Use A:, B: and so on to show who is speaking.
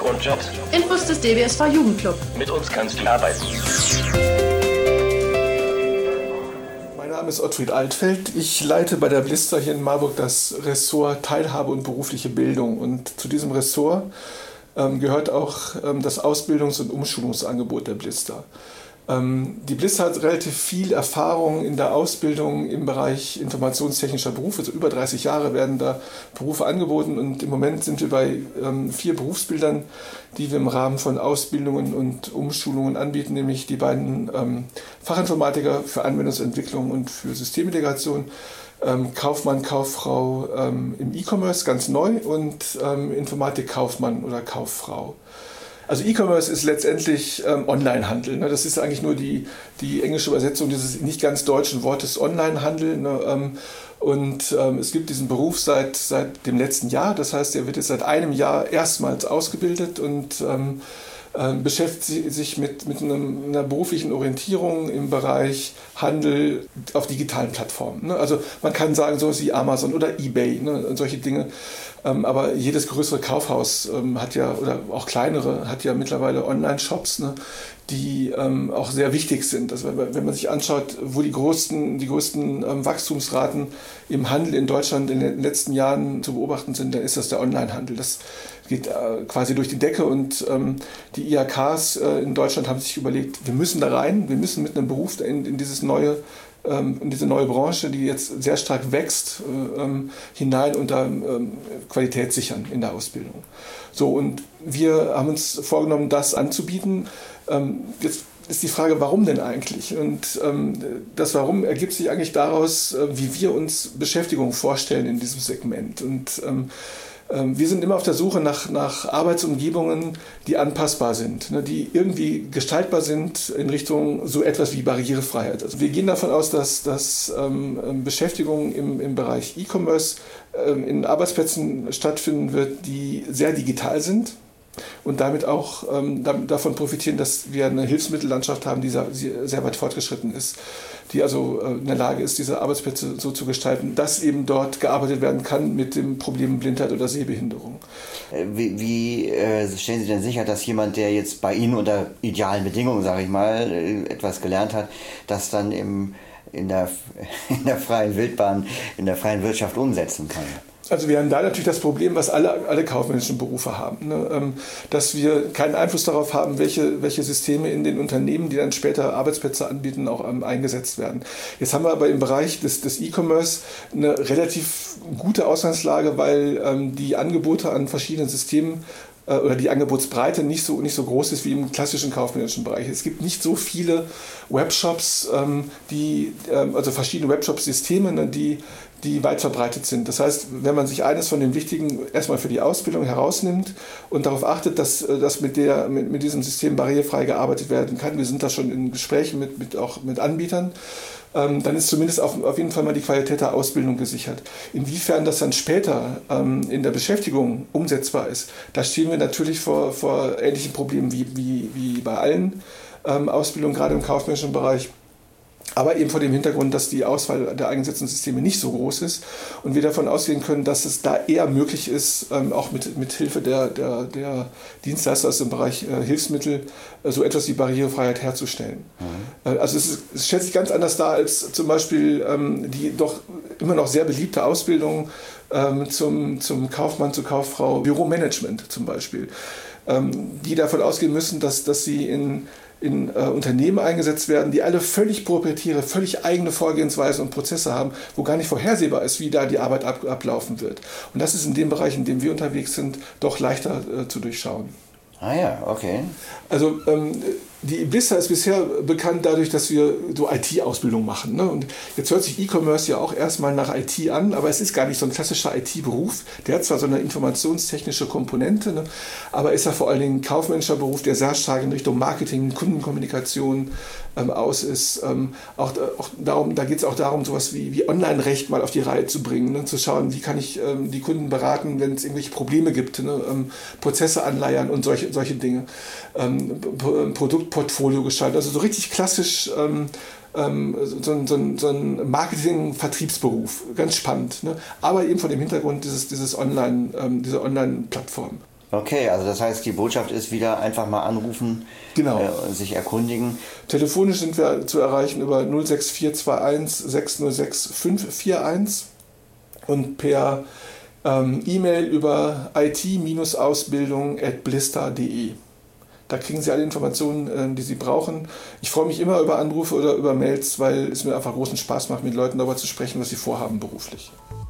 A: Ausbildung und Jobs.
B: Infos des DBSV Jugendclub.
A: Mit uns kannst du arbeiten.
C: Mein Name ist Ottfried Altfeld. Ich leite bei der Blister hier in Marburg das Ressort Teilhabe und berufliche Bildung. Und zu diesem Ressort gehört auch das Ausbildungs- und Umschulungsangebot der Blister. Die Blister hat relativ viel Erfahrung in der Ausbildung im Bereich informationstechnischer Berufe. Also über 30 Jahre werden da Berufe angeboten und im Moment sind wir bei 4 Berufsbildern, die wir im Rahmen von Ausbildungen und Umschulungen anbieten, nämlich die beiden Fachinformatiker für Anwendungsentwicklung und für Systemintegration, Kaufmann, Kauffrau im E-Commerce, ganz neu, und Informatikkaufmann oder Kauffrau. Also E-Commerce ist letztendlich Onlinehandel. Ne? Das ist eigentlich nur die englische Übersetzung dieses nicht ganz deutschen Wortes Onlinehandel. Ne? Und es gibt diesen Beruf seit dem letzten Jahr. Das heißt, er wird jetzt seit einem Jahr erstmals ausgebildet und beschäftigt sich mit einer beruflichen Orientierung im Bereich Handel auf digitalen Plattformen. Ne? Also man kann sagen, so wie Amazon oder eBay, ne? Und solche Dinge. Aber jedes größere Kaufhaus hat ja, oder auch kleinere, hat ja mittlerweile Online-Shops, ne, die auch sehr wichtig sind. Also wenn man sich anschaut, wo die größten Wachstumsraten im Handel in Deutschland in den letzten Jahren zu beobachten sind, dann ist das der Onlinehandel. Das geht quasi durch die Decke und die IHKs in Deutschland haben sich überlegt, wir müssen da rein, wir müssen mit einem Beruf in diese neue Branche, die jetzt sehr stark wächst, hinein und da Qualität sichern in der Ausbildung. So, und wir haben uns vorgenommen, das anzubieten. Jetzt ist die Frage, warum denn eigentlich? Und das Warum ergibt sich eigentlich daraus, wie wir uns Beschäftigung vorstellen in diesem Segment. Und wir sind immer auf der Suche nach Arbeitsumgebungen, die anpassbar sind, ne, die irgendwie gestaltbar sind in Richtung so etwas wie Barrierefreiheit. Also wir gehen davon aus, dass Beschäftigung im Bereich E-Commerce in Arbeitsplätzen stattfinden wird, die sehr digital sind und damit auch davon profitieren, dass wir eine Hilfsmittellandschaft haben, die sehr weit fortgeschritten ist, die also in der Lage ist, diese Arbeitsplätze so zu gestalten, dass eben dort gearbeitet werden kann mit dem Problem Blindheit oder Sehbehinderung.
D: Wie stellen Sie denn sicher, dass jemand, der jetzt bei Ihnen unter idealen Bedingungen, sage ich mal, etwas gelernt hat, das dann in der freien Wildbahn, in der freien Wirtschaft umsetzen kann?
C: Also wir haben da natürlich das Problem, was alle kaufmännischen Berufe haben, ne? Dass wir keinen Einfluss darauf haben, welche Systeme in den Unternehmen, die dann später Arbeitsplätze anbieten, auch eingesetzt werden. Jetzt haben wir aber im Bereich des E-Commerce eine relativ gute Ausgangslage, weil die Angebote an verschiedenen Systemen oder die Angebotsbreite nicht so groß ist wie im klassischen kaufmännischen Bereich. Es gibt nicht so viele Webshops, also verschiedene Webshop-Systeme, ne, die weit verbreitet sind. Das heißt, wenn man sich eines von den wichtigen erstmal für die Ausbildung herausnimmt und darauf achtet, dass mit diesem System barrierefrei gearbeitet werden kann, wir sind da schon in Gesprächen auch mit Anbietern, dann ist zumindest auf jeden Fall mal die Qualität der Ausbildung gesichert. Inwiefern das dann später in der Beschäftigung umsetzbar ist, da stehen wir natürlich vor ähnlichen Problemen wie bei allen Ausbildungen, gerade im kaufmännischen Bereich. Aber eben vor dem Hintergrund, dass die Auswahl der eingesetzten Systeme nicht so groß ist und wir davon ausgehen können, dass es da eher möglich ist, auch mit Hilfe der Dienstleister aus dem Bereich Hilfsmittel so etwas wie Barrierefreiheit herzustellen. Mhm. Also es stellt sich ganz anders dar als zum Beispiel die doch immer noch sehr beliebte Ausbildung zum Kaufmann, zur Kauffrau, Büromanagement zum Beispiel, die davon ausgehen müssen, dass sie in Unternehmen eingesetzt werden, die alle völlig proprietäre, völlig eigene Vorgehensweisen und Prozesse haben, wo gar nicht vorhersehbar ist, wie da die Arbeit ablaufen wird. Und das ist in dem Bereich, in dem wir unterwegs sind, doch leichter zu durchschauen.
D: Ah ja, okay.
C: Also die Blister ist bisher bekannt dadurch, dass wir so IT-Ausbildung machen. Ne? Und jetzt hört sich E-Commerce ja auch erstmal nach IT an, aber es ist gar nicht so ein klassischer IT-Beruf. Der hat zwar so eine informationstechnische Komponente, ne? Aber ist ja vor allen Dingen ein kaufmännischer Beruf, der sehr stark in Richtung Marketing, Kundenkommunikation aus ist. Da geht es auch darum, sowas wie Online-Recht mal auf die Reihe zu bringen, ne? Zu schauen, wie kann ich die Kunden beraten, wenn es irgendwelche Probleme gibt, ne? Prozesse anleiern und solche Dinge. Produktportfolio gestalten, also so richtig klassisch so ein Marketing-Vertriebsberuf, ganz spannend, ne? Aber eben vor dem Hintergrund diese Online-Plattform.
D: Okay, also das heißt, die Botschaft ist wieder einfach mal anrufen,
C: Genau.
D: Sich erkundigen.
C: Telefonisch sind wir zu erreichen über 06421 606 541 und per E-Mail über it-ausbildung@blister.de. Da kriegen Sie alle Informationen, die Sie brauchen. Ich freue mich immer über Anrufe oder über Mails, weil es mir einfach großen Spaß macht, mit Leuten darüber zu sprechen, was sie vorhaben beruflich.